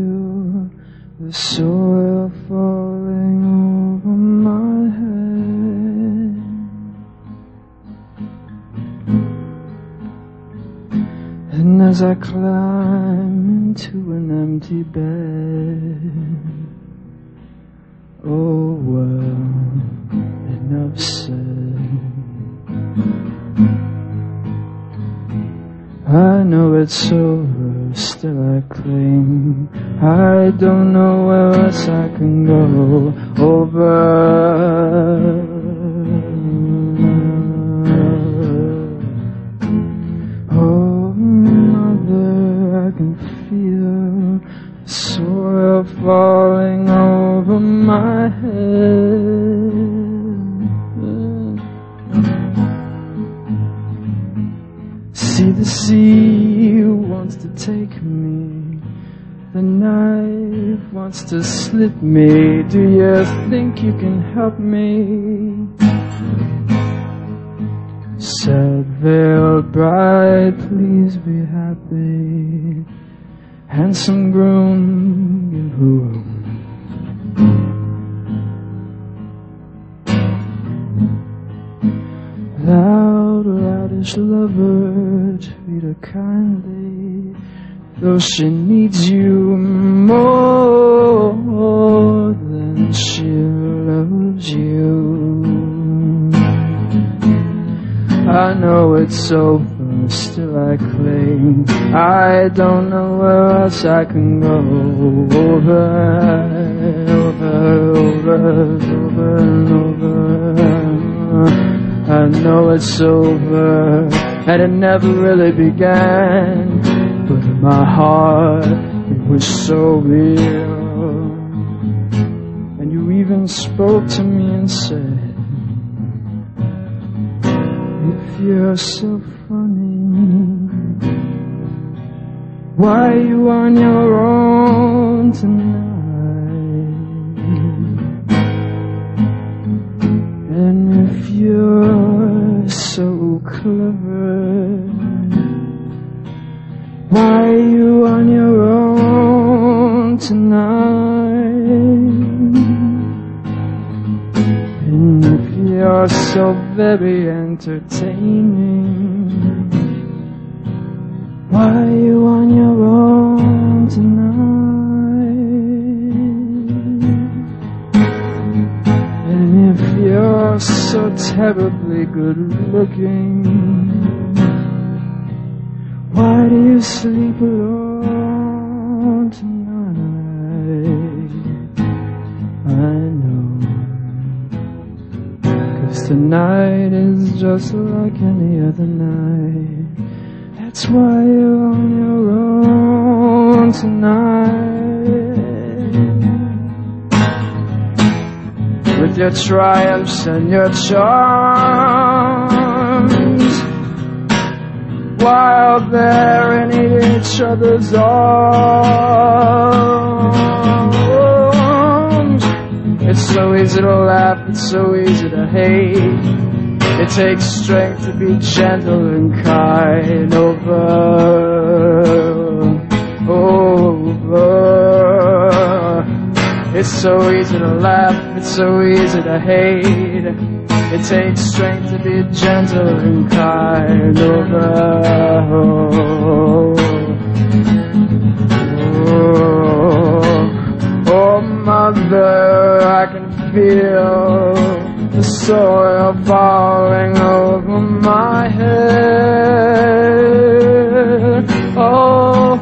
feel the soil falling over my head. And as I climb into an empty bed, oh well, enough said. I know it's over, still I cling. I don't know where else I can go. Over. Oh mother, I can feel the soil falling over my head. See, the sea wants to take me, the knife wants to slit me. Do you think you can help me? Sad veiled bride, please be happy. Handsome groom, give room. Loud, loudish lover, treat her kindly, though she needs you more than she loves you. I know it's over, still I cling. I don't know where else I can go. Over, over, over, over and over. I know it's over, and it never really began, but in my heart it was so real. And you even spoke to me and said, if you're so funny, why are you on your own tonight? And if you're so clever, why are you on your own tonight? And if you're so very entertaining, why are you on your own tonight? And if you're so terribly good looking, why do you sleep alone tonight? I know, 'cause tonight is just like any other night. That's why you're on your own tonight. With your triumphs and your charms, while they're in each other's arms. It's so easy to laugh, it's so easy to hate. It takes strength to be gentle and kind. Over, over. It's so easy to laugh, it's so easy to hate. It takes strength to be gentle and kind. Over, oh mother, I can feel the soil falling over my head. Oh,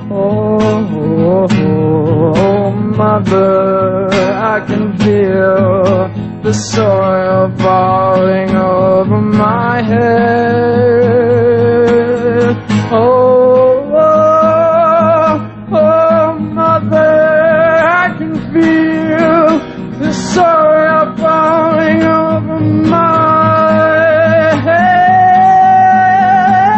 mother, I can feel the soil falling over my head. Oh, mother, I can feel the soil falling over my head.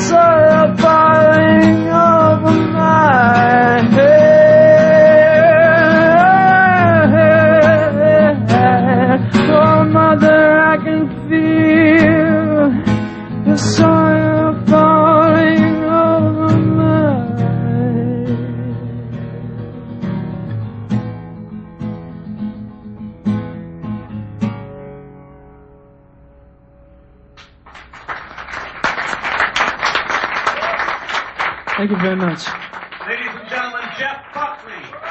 soil falling over my head. Oh, mother, I can feel the soil falling over my head. Thank you very much. Ladies and gentlemen, Jeff Buckley.